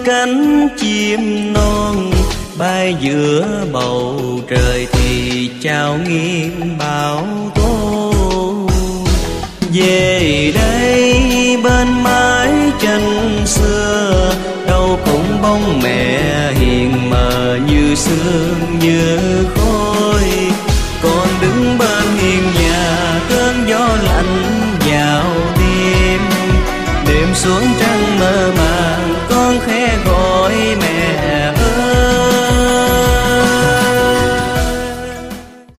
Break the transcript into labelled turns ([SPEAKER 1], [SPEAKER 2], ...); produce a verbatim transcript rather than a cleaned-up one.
[SPEAKER 1] cánh chim non bay giữa bầu trời thì chào nghiêng bão tố. Về đây bên mái tranh xưa, đâu cũng bóng mẹ hiền mờ như sương như khói.